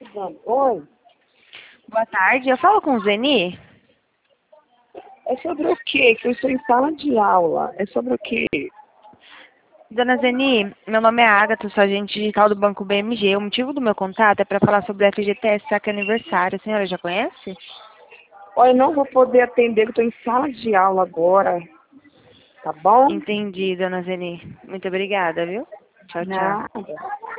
Oi, Boa tarde, eu falo com o Zeni? é sobre o quê? Que eu estou em sala de aula. É sobre o quê? Dona Zeni, meu nome é Agatha, sou agente digital do Banco BMG. O motivo do meu contato é para falar sobre o FGTS Saque Aniversário. A senhora já conhece? Olha, eu não vou poder atender, que eu estou em sala de aula agora. Tá bom? Entendi, dona Zeni. Muito obrigada, viu? Tchau, tchau. Nada.